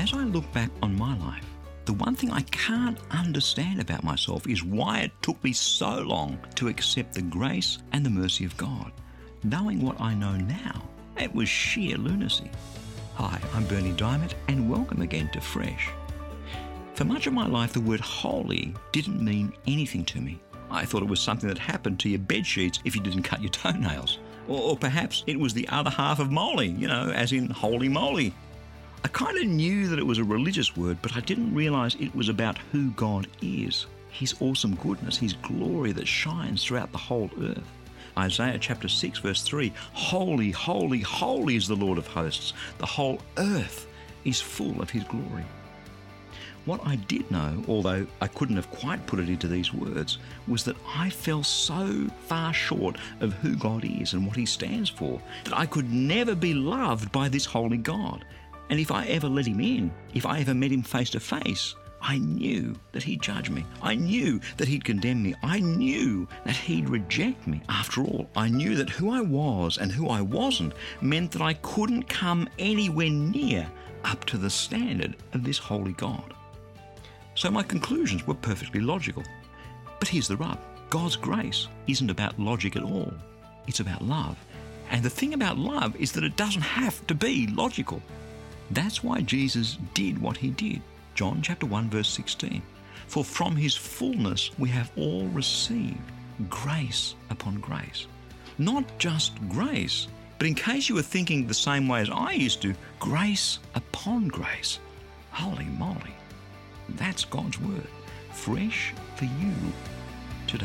As I look back on my life, the one thing I can't understand about myself is why it took me so long to accept the grace and the mercy of God. Knowing what I know now, it was sheer lunacy. Hi, I'm Berni Dymet, and welcome again to Fresh. For much of my life, the word holy didn't mean anything to me. I thought it was something that happened to your bed sheets if you didn't cut your toenails. Or perhaps it was the other half of moly, as in holy moly. I kind of knew that it was a religious word, but I didn't realise it was about who God is, His awesome goodness, His glory that shines throughout the whole earth. Isaiah chapter 6 verse 3, Holy, holy, holy is the Lord of hosts. The whole earth is full of His glory. What I did know, although I couldn't have quite put it into these words, was that I fell so far short of who God is and what He stands for, that I could never be loved by this holy God. And if I ever let Him in, if I ever met Him face to face, I knew that He'd judge me. I knew that He'd condemn me. I knew that He'd reject me. After all, I knew that who I was and who I wasn't meant that I couldn't come anywhere near up to the standard of this holy God. So my conclusions were perfectly logical. But here's the rub. God's grace isn't about logic at all. It's about love. And the thing about love is that it doesn't have to be logical. That's why Jesus did what He did. John chapter 1 verse 16. For from His fullness we have all received grace upon grace. Not just grace, but in case you were thinking the same way as I used to, grace upon grace. Holy moly. That's God's word, fresh for you today.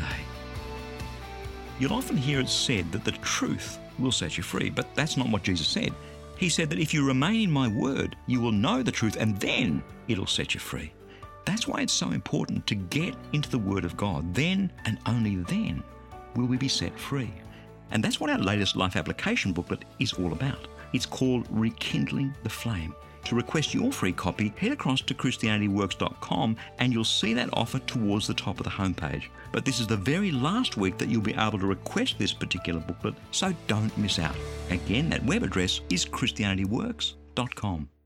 You'll often hear it said that the truth will set you free, but that's not what Jesus said. He said that if you remain in my word, you will know the truth and then it'll set you free. That's why it's so important to get into the word of God. Then and only then will we be set free. And that's what our latest life application booklet is all about. It's called Rekindling the Flame. To request your free copy, head across to ChristianityWorks.com and you'll see that offer towards the top of the homepage. But this is the very last week that you'll be able to request this particular booklet, so don't miss out. Again, that web address is ChristianityWorks.com.